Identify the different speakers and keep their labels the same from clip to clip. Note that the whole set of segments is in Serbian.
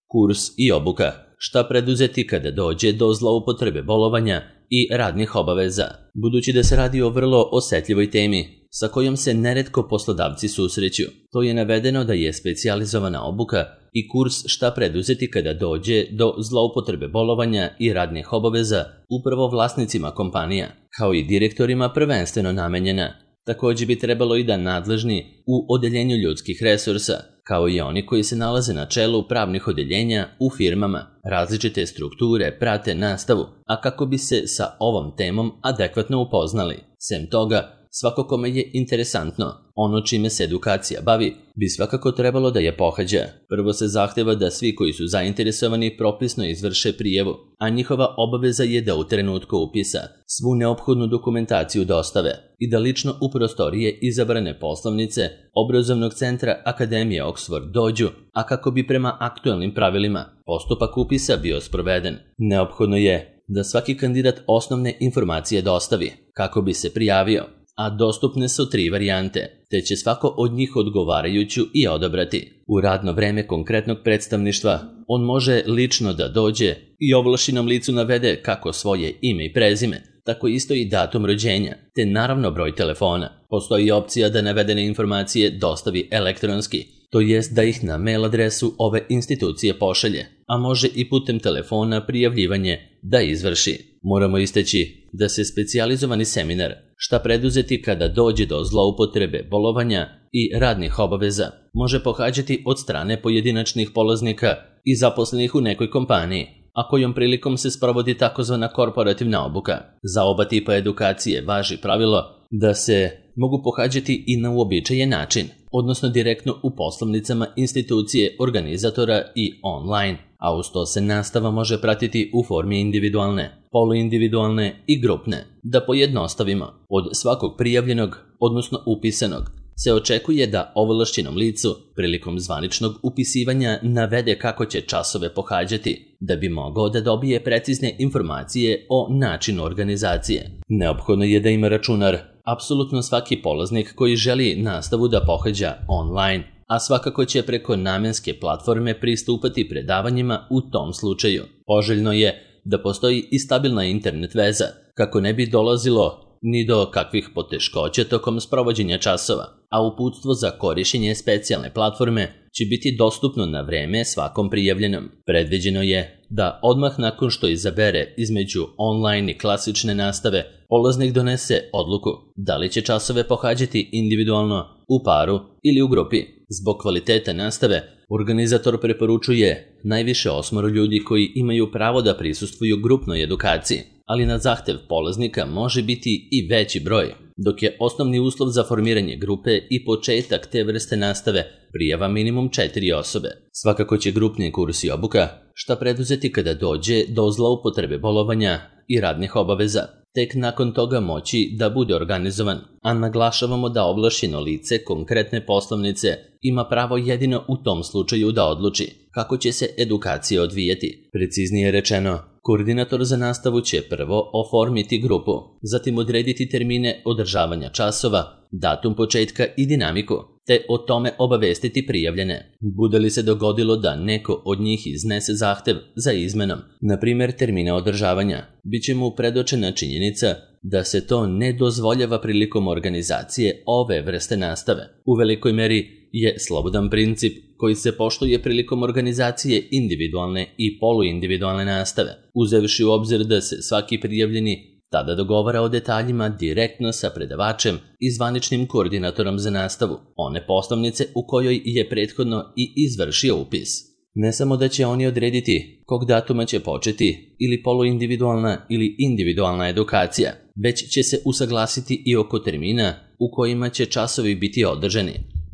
Speaker 1: Kurs i obuka. Šta preduzeti kada dođe do zloupotrebe bolovanja i radnih obaveza? Budući da se radi o vrlo osetljivoj temi, sa kojom se neretko poslodavci susreću, to je navedeno da je specijalizovana obuka i kurs šta preduzeti kada dođe do zloupotrebe bolovanja i radnih obaveza upravo vlasnicima kompanija, kao i direktorima prvenstveno namenjena. Također bi trebalo i da nadležni u odeljenju ljudskih resursa, kao i oni koji se nalaze na čelu pravnih odeljenja u firmama, različite strukture prate nastavu, a kako bi se sa ovom temom adekvatno upoznali. Sem toga, svako kome je interesantno ono čime se edukacija bavi, bi svakako trebalo da je pohađa. Prvo se zahteva da svi koji su zainteresovani propisno izvrše prijavu, a njihova obaveza je da u trenutku upisa svu neophodnu dokumentaciju dostave i da lično u prostorije izabrane poslovnice obrazovnog centra Akademije Oxford dođu, a kako bi prema aktuelnim pravilima postupak upisa bio sproveden. Neophodno je da svaki kandidat osnovne informacije dostavi kako bi se prijavio, a dostupne su 3 varijante, te će svako od njih odgovarajuću i odabrati. U radno vreme konkretnog predstavništva on može lično da dođe i ovlašćenom licu navede kako svoje ime i prezime, tako isto i datum rođenja, te naravno broj telefona. Postoji opcija da navedene informacije dostavi elektronski, to jest da ih na mail adresu ove institucije pošalje, a može i putem telefona prijavljivanje da izvrši. Moramo istaći da se specijalizovani seminar šta preduzeti kada dođe do zloupotrebe bolovanja i radnih obaveza može pohađati od strane pojedinačnih polaznika i zaposlenih u nekoj kompaniji, a kojom prilikom se sprovodi takozvana korporativna obuka. Za oba tipa edukacije važi pravilo da se mogu pohađati i na uobičajen način, odnosno direktno u poslovnicama institucije organizatora i online, a uz to se nastava može pratiti u formi individualne, poluindividualne i grupne. Da pojednostavimo, od svakog prijavljenog, odnosno upisanog, se očekuje da ovlašćenom licu prilikom zvaničnog upisivanja navede kako će časove pohađati, da bi mogao da dobije precizne informacije o načinu organizacije. Neophodno je da ima računar. Apsolutno svaki polaznik koji želi nastavu da pohađa online, a svakako će preko namenske platforme pristupati predavanjima u tom slučaju. Poželjno je da postoji i stabilna internet veza, kako ne bi dolazilo ni do kakvih poteškoća tokom sprovođenja časova, a uputstvo za korišćenje specijalne platforme će biti dostupno na vreme svakom prijavljenom. Predviđeno je da odmah nakon što izabere između online i klasične nastave, polaznik donese odluku da li će časove pohađati individualno, u paru ili u grupi. Zbog kvaliteta nastave, organizator preporučuje najviše 8 ljudi koji imaju pravo da prisustvuju grupnoj edukaciji, ali na zahtev polaznika može biti i veći broj, dok je osnovni uslov za formiranje grupe i početak te vrste nastave prijava minimum 4 osobe. Svakako će grupni kurs i obuka šta preduzeti kada dođe do zloupotrebe bolovanja i radnih obaveza, tek nakon toga moći da bude organizovan, a naglašavamo da ovlašćeno lice konkretne poslovnice ima pravo jedino u tom slučaju da odluči kako će se edukacija odvijeti. Preciznije rečeno, koordinator za nastavu će prvo oformiti grupu, zatim odrediti termine održavanja časova, datum početka i dinamiku, te o tome obavestiti prijavljene. Bude li se dogodilo da neko od njih iznese zahtev za izmenom, na primjer termina održavanja, bit će mu predočena činjenica da se to ne dozvoljava prilikom organizacije ove vrste nastave. U velikoj meri je slobodan princip koji se poštuje prilikom organizacije individualne i poluindividualne nastave, uzevši u obzir da se svaki prijavljeni tada dogovara o detaljima direktno sa predavačem i zvaničnim koordinatorom za nastavu, one poslovnice u kojoj je prethodno i izvršio upis. Ne samo da će oni odrediti kog datuma će početi ili poluindividualna ili individualna edukacija, već će se usaglasiti i oko termina u kojima će časovi biti održani,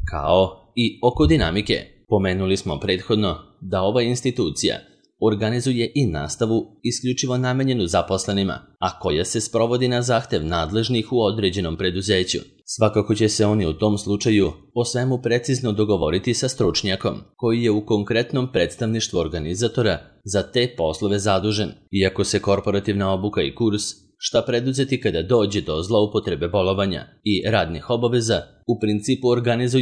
Speaker 1: kao i oko dinamike. Pomenuli smo prethodno da ova institucija organizuje i nastavu isključivo namenjenu zaposlenima, a koja se sprovodi na zahtev nadležnih u određenom preduzeću. Svakako će se oni u tom slučaju o svemu precizno dogovoriti sa stručnjakom, koji je u konkretnom predstavništvu organizatora za te poslove zadužen. Iako se korporativna obuka i kurs šta preduzeti kada dođe do zloupotrebe bolovanja i radnih obaveza u principu organizuje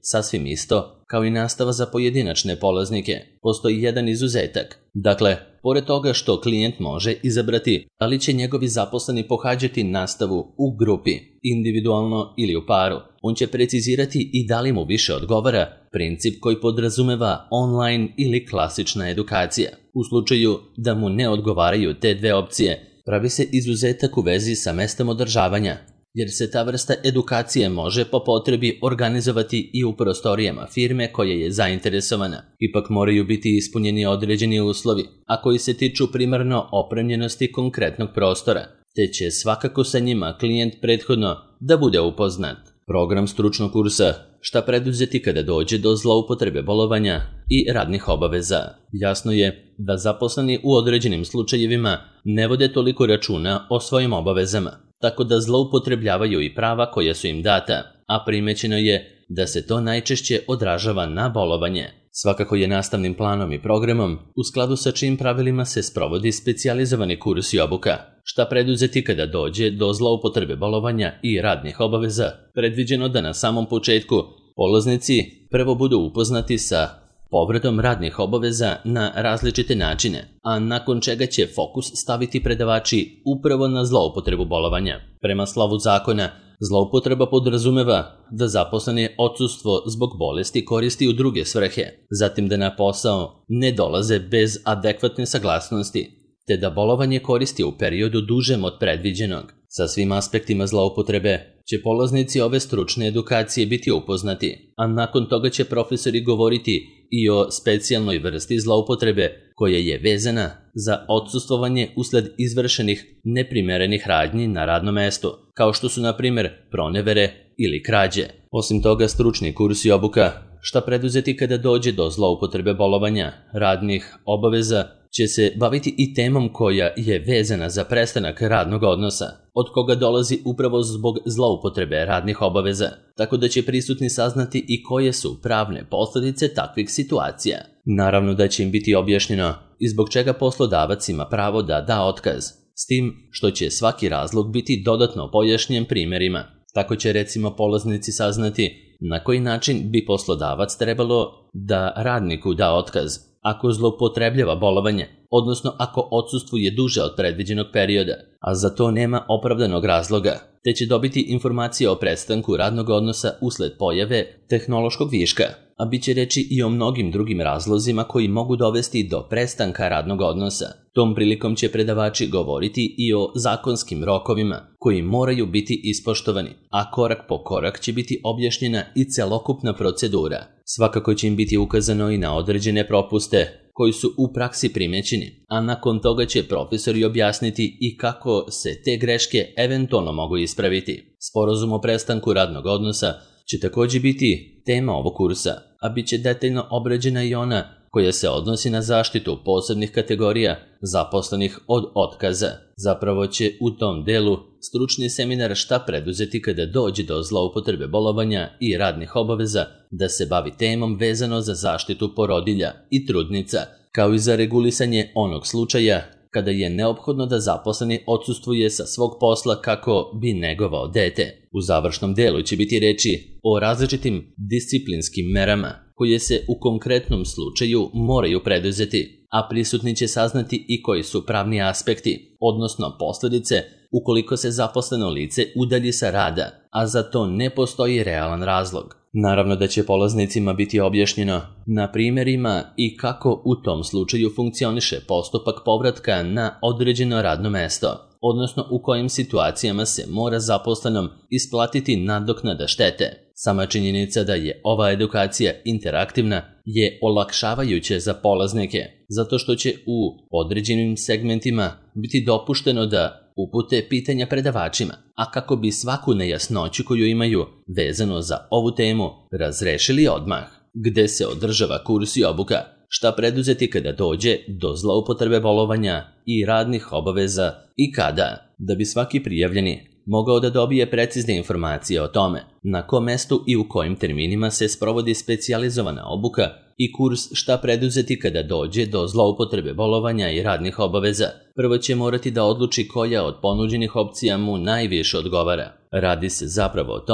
Speaker 1: sasvim isto kao i nastava za pojedinačne polaznike. Postoji jedan izuzetak. Dakle, pored toga što klijent može izabrati da li će njegovi zaposleni pohađati nastavu u grupi, individualno ili u paru, on će precizirati i da li mu više odgovara princip koji podrazumeva online ili klasična edukacija. U slučaju da mu ne odgovaraju te dve opcije, pravi se izuzetak u vezi sa mestom održavanja, jer se ta vrsta edukacije može po potrebi organizovati i u prostorijama firme koja je zainteresovana. Ipak moraju biti ispunjeni određeni uslovi, a koji se tiču primarno opremljenosti konkretnog prostora, te će svakako sa njima klijent prethodno da bude upoznat. Program stručnog kursa Šta preduzeti kada dođe do zloupotrebe bolovanja i radnih obaveza. Jasno je da zaposleni u određenim slučajevima ne vode toliko računa o svojim obavezama, tako da zloupotrebljavaju i prava koja su im data, a primećeno je da se to najčešće odražava na bolovanje. Svakako je nastavnim planom i programom, u skladu sa čijim pravilima se sprovodi specijalizovani kurs i obuka. Šta preduzeti kada dođe do zloupotrebe bolovanja i radnih obaveza, predviđeno da na samom početku polaznici prvo budu upoznati sa povredom radnih obaveza na različite načine, a nakon čega će fokus staviti predavači upravo na zloupotrebu bolovanja. Prema slovu zakona, zloupotreba podrazumeva da zaposleni odsustvo zbog bolesti koristi u druge svrhe, zatim da na posao ne dolaze bez adekvatne saglasnosti, te da bolovanje koristi u periodu dužem od predviđenog. Sa svim aspektima zloupotrebe će polaznici ove stručne edukacije biti upoznati, a nakon toga će profesori govoriti i o specijalnoj vrsti zloupotrebe koja je vezana za odsustvovanje usled izvršenih neprimerenih radnji na radnom mestu, kao što su na primjer pronevere ili krađe. Osim toga, stručni kurs i obuka Šta preduzeti kada dođe do zloupotrebe bolovanja, radnih obaveza, će se baviti i temom koja je vezana za prestanak radnog odnosa, od koga dolazi upravo zbog zloupotrebe radnih obaveza, tako da će prisutni saznati i koje su pravne posljedice takvih situacija. Naravno da će im biti objašnjeno i zbog čega poslodavac ima pravo da da otkaz, s tim što će svaki razlog biti dodatno pojašnjen primjerima. Tako će recimo polaznici saznati na koji način bi poslodavac trebalo da radniku da otkaz ako zloupotrebljava bolovanje, odnosno ako odsustvuje duže od predviđenog perioda, a za to nema opravdanog razloga, te će dobiti informacije o prestanku radnog odnosa usled pojave tehnološkog viška, a bit će reći i o mnogim drugim razlozima koji mogu dovesti do prestanka radnog odnosa. Tom prilikom će predavači govoriti i o zakonskim rokovima koji moraju biti ispoštovani, a korak po korak će biti objašnjena i celokupna procedura. Svakako će im biti ukazano i na određene propuste koji su u praksi primećeni, a nakon toga će profesori objasniti i kako se te greške eventualno mogu ispraviti. Sporazum o prestanku radnog odnosa će također biti tema ovog kursa, a bit će detaljno obrađena i ona koja se odnosi na zaštitu posebnih kategorija zaposlenih od otkaza. Zapravo će u tom delu stručni seminar Šta preduzeti kada dođe do zloupotrebe bolovanja i radnih obaveza da se bavi temom vezano za zaštitu porodilja i trudnica, kao i za regulisanje onog slučaja kada je neophodno da zaposleni odsustvuje sa svog posla kako bi negovao dete. U završnom delu će biti reči o različitim disciplinskim merama koje se u konkretnom slučaju moraju preduzeti, a prisutni će saznati i koji su pravni aspekti, odnosno posljedice ukoliko se zaposleno lice udalji sa rada, a za to ne postoji realan razlog. Naravno da će polaznicima biti objašnjeno na primjerima i kako u tom slučaju funkcioniše postupak povratka na određeno radno mesto, odnosno u kojim situacijama se mora zaposlenom isplatiti nadoknada štete. Sama činjenica da je ova edukacija interaktivna je olakšavajuća za polaznike, zato što će u određenim segmentima biti dopušteno da upute pitanja predavačima, a kako bi svaku nejasnoću koju imaju vezano za ovu temu razrešili odmah. Gde se održava kurs i obuka? Šta preduzeti kada dođe do zloupotrebe bolovanja i radnih obaveza i kada? Da bi svaki prijavljeni mogao da dobije precizne informacije o tome na kom mestu i u kojim terminima se sprovodi specijalizovana obuka i kurs Šta preduzeti kada dođe do zloupotrebe bolovanja i radnih obaveza, prvo će morati da odluči koja od ponuđenih opcija mu najviše odgovara. Radi se zapravo o tome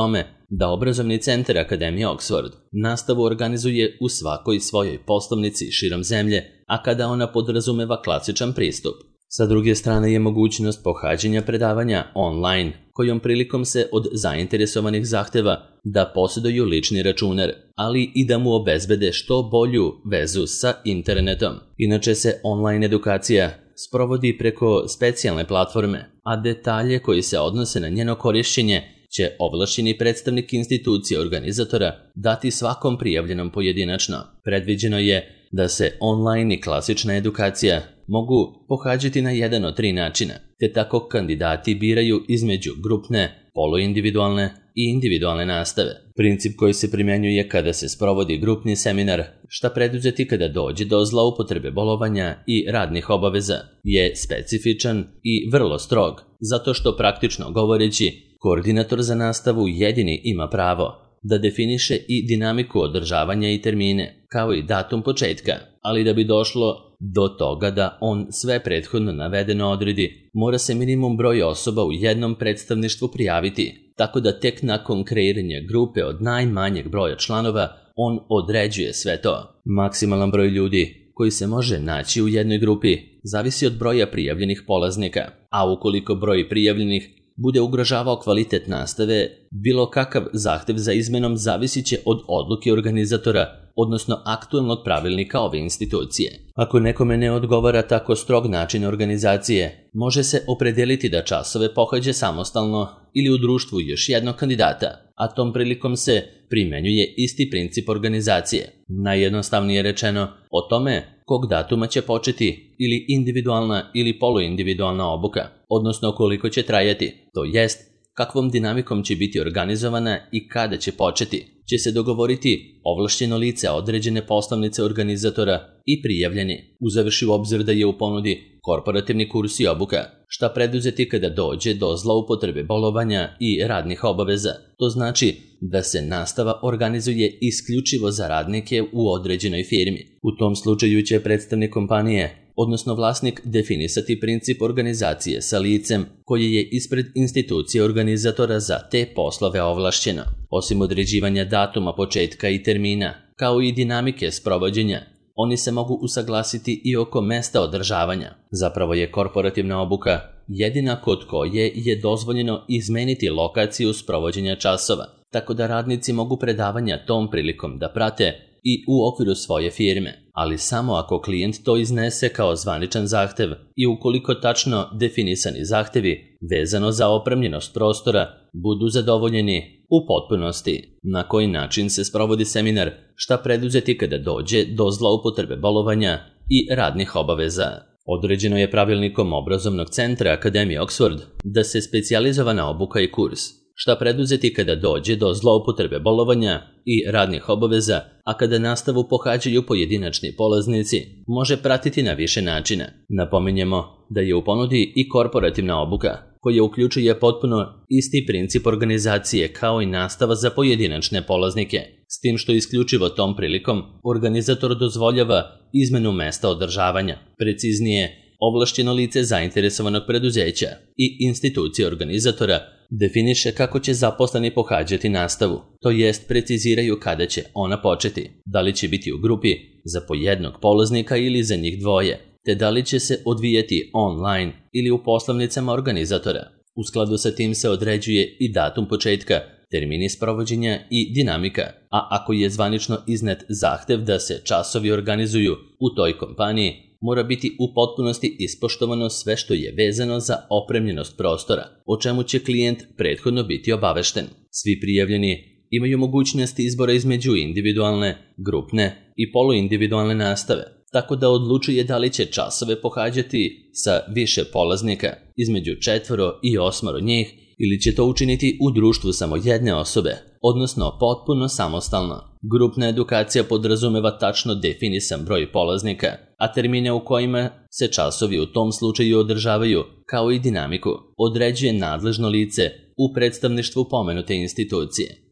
Speaker 1: da obrazovni centar Akademije Oxford nastavu organizuje u svakoj svojoj poslovnici širom zemlje, a kada ona podrazumeva klasičan pristup. Sa druge strane je mogućnost pohađanja predavanja online, kojom prilikom se od zainteresovanih zahteva da posjeduju lični računar, ali i da mu obezbede što bolju vezu sa internetom. Inače se online edukacija sprovodi preko specijalne platforme, a detalje koji se odnose na njeno korišćenje će ovlašćeni predstavnik institucije organizatora dati svakom prijavljenom pojedinačno. Predviđeno je da se online i klasična edukacija mogu pohađati na jedan od 3 načina, te tako kandidati biraju između grupne, poluindividualne i individualne nastave. Princip koji se primjenjuje kada se sprovodi grupni seminar, šta preduzeti kada dođe do zloupotrebe bolovanja i radnih obaveza, je specifičan i vrlo strog, zato što praktično govoreći, koordinator za nastavu jedini ima pravo da definiše i dinamiku održavanja i termine, kao i datum početka, ali da bi došlo do toga da on sve prethodno navedeno odredi, mora se minimum broj osoba u jednom predstavništvu prijaviti, tako da tek nakon kreiranja grupe od najmanjeg broja članova on određuje sve to. Maksimalan broj ljudi koji se može naći u jednoj grupi zavisi od broja prijavljenih polaznika, a ukoliko broj prijavljenih bude ugrožavao kvalitet nastave, bilo kakav zahtev za izmenom zavisit će od odluke organizatora, odnosno aktualnog pravilnika ove institucije. Ako nekome ne odgovara tako strog način organizacije, može se opredeliti da časove pohađa samostalno ili u društvu još jednog kandidata, a tom prilikom se primenjuje isti princip organizacije. Najjednostavnije rečeno, o tome kog datuma će početi ili individualna ili poluindividualna obuka, odnosno koliko će trajati, to jest kakvom dinamikom će biti organizovana i kada će početi, će se dogovoriti ovlašćeno lice određene poslovnice organizatora i prijavljeni, uzevši u obzir da je u ponudi korporativni kurs i obuka, šta preduzeti kada dođe do zloupotrebe bolovanja i radnih obaveza. To znači da se nastava organizuje isključivo za radnike u određenoj firmi. U tom slučaju će predstavnik kompanije, odnosno vlasnik, definisati princip organizacije sa licem koje je ispred institucije organizatora za te poslove ovlašćeno. Osim određivanja datuma početka i termina, kao i dinamike sprovođenja, oni se mogu usaglasiti i oko mesta održavanja. Zapravo je korporativna obuka jedina kod koje je dozvoljeno izmeniti lokaciju sprovođenja časova, tako da radnici mogu predavanja tom prilikom da prate i u okviru svoje firme, ali samo ako klijent to iznese kao zvaničan zahtev i ukoliko tačno definisani zahtevi vezano za opremljenost prostora budu zadovoljeni u potpunosti. Na koji način se sprovodi seminar, šta preduzeti kada dođe do zloupotrebe bolovanja i radnih obaveza. Određeno je pravilnikom obrazovnog centra Akademije Oxford da se specijalizovana obuka i kurs, šta preduzeti kada dođe do zloupotrebe bolovanja i radnih obaveza, a kada nastavu pohađaju pojedinačni polaznici, može pratiti na više načina. Napominjemo da je u ponudi i korporativna obuka, koja uključuje potpuno isti princip organizacije kao i nastava za pojedinačne polaznike, s tim što isključivo tom prilikom organizator dozvoljava izmenu mesta održavanja, preciznije ovlašćeno lice zainteresovanog preduzeća i institucije organizatora definiše kako će zaposleni pohađati nastavu, to jest preciziraju kada će ona početi, da li će biti u grupi za po jednog polaznika ili za njih dvoje, te da li će se odvijati online ili u poslovnicama organizatora. U skladu sa tim se određuje i datum početka, termini sprovođenja i dinamika, a ako je zvanično iznet zahtev da se časovi organizuju u toj kompaniji, mora biti u potpunosti ispoštovano sve što je vezano za opremljenost prostora, o čemu će klijent prethodno biti obavešten. Svi prijavljeni imaju mogućnost izbora između individualne, grupne i poluindividualne nastave, tako da odlučuje da li će časove pohađati sa više polaznika, između 4 i 8 njih, ili će to učiniti u društvu samo jedne osobe, odnosno potpuno samostalno. Grupna edukacija podrazumeva tačno definisan broj polaznika, a termine u kojima se časovi u tom slučaju održavaju, kao i dinamiku, određuje nadležno lice u predstavništvu pomenute institucije.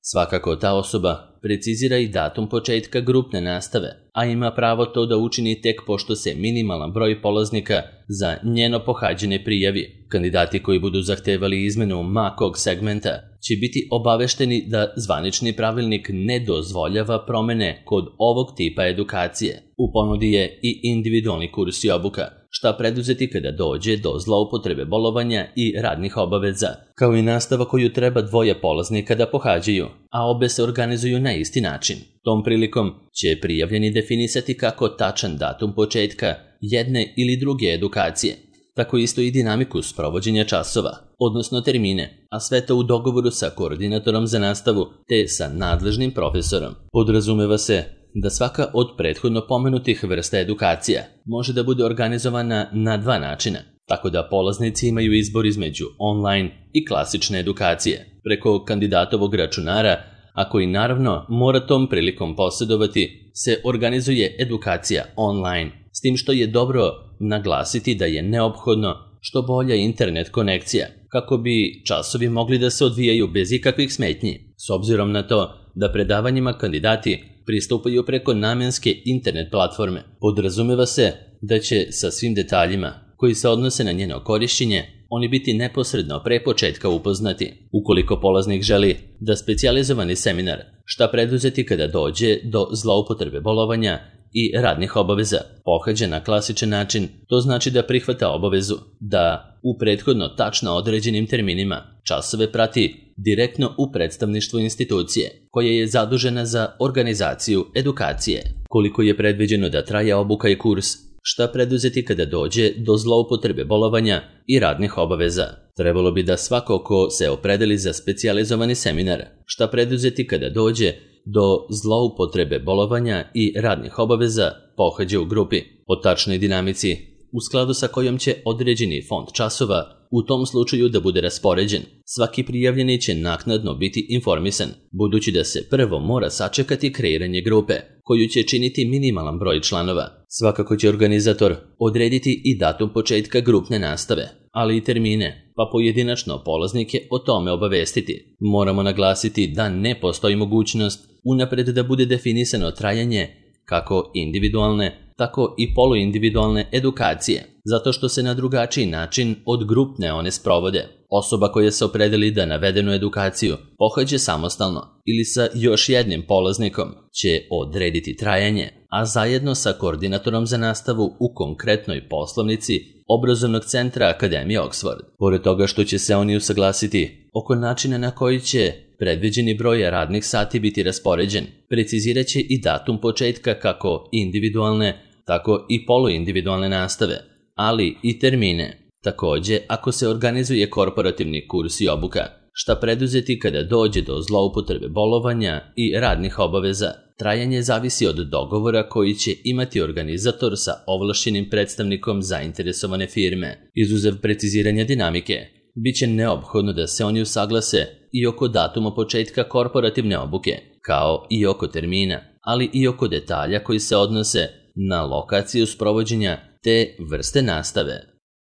Speaker 1: Svakako ta osoba precizira i datum početka grupne nastave, a ima pravo to da učini tek pošto se minimalan broj polaznika za njeno pohađanje prijavi. Kandidati koji budu zahtevali izmenu ma kog segmenta će biti obavešteni da zvanični pravilnik ne dozvoljava promene kod ovog tipa edukacije. U ponudi je i individualni kurs i obuka, šta preduzeti kada dođe do zloupotrebe bolovanja i radnih obaveza, kao i nastava koju treba dvoje polaznika da pohađaju, a obe se organizuju na isti način. Tom prilikom će prijavljeni definisati kako tačan datum početka jedne ili druge edukacije, tako isto i dinamiku sprovođenja časova, odnosno termine, a sve to u dogovoru sa koordinatorom za nastavu te sa nadležnim profesorom. Podrazumeva se da svaka od prethodno pomenutih vrsta edukacija može da bude organizovana na dva načina, tako da polaznici imaju izbor između online i klasične edukacije preko kandidatovog računara, a koji naravno mora tom prilikom posjedovati, se organizuje edukacija online, s tim što je dobro naglasiti da je neophodno što bolja internet konekcija, kako bi časovi mogli da se odvijaju bez ikakvih smetnji, s obzirom na to da predavanjima kandidati pristupaju preko namenske internet platforme. Podrazumeva se da će sa svim detaljima koji se odnose na njeno korišćenje oni biti neposredno pre početka upoznati. Ukoliko polaznik želi da specijalizovani seminar šta preduzeti kada dođe do zloupotrebe bolovanja i radnih obaveza pohađa na klasičan način, to znači da prihvata obavezu da u prethodno tačno određenim terminima časove prati direktno u predstavništvu institucije koja je zadužena za organizaciju edukacije. Koliko je predviđeno da traje obuka i kurs, šta preduzeti kada dođe do zloupotrebe bolovanja i radnih obaveza. Trebalo bi da svako ko se opredeli za specijalizovani seminar, šta preduzeti kada dođe do zloupotrebe bolovanja i radnih obaveza pohađa u grupi. O tačnoj dinamici, u skladu sa kojom će određeni fond časova u tom slučaju da bude raspoređen, svaki prijavljeni će naknadno biti informisan, budući da se prvo mora sačekati kreiranje grupe, koju će činiti minimalan broj članova. Svakako će organizator odrediti i datum početka grupne nastave, ali i termine, pa pojedinačno polaznike o tome obavestiti. Moramo naglasiti da ne postoji mogućnost unapred da bude definisano trajanje kako individualne, tako i poluindividualne edukacije, zato što se na drugačiji način od grupne one sprovode. Osoba koja se opredeli da navedenu edukaciju pohađe samostalno ili sa još jednim polaznikom će odrediti trajanje, a zajedno sa koordinatorom za nastavu u konkretnoj poslovnici obrazovnog centra Akademije Oxford. Pored toga što će se oni usaglasiti oko načina na koji će predviđeni broj radnih sati biti raspoređen, precizirat će i datum početka kako individualne, tako i poluindividualne nastave, ali i termine. Takođe, ako se organizuje korporativni kurs i obuka, šta preduzeti kada dođe do zloupotrebe bolovanja i radnih obaveza, trajanje zavisi od dogovora koji će imati organizator sa ovlašćenim predstavnikom zainteresovane firme. Izuzev preciziranja dinamike, biće neophodno da se oni usaglase i oko datuma početka korporativne obuke, kao i oko termina, ali i oko detalja koji se odnose na lokaciju sprovođenja te vrste nastave.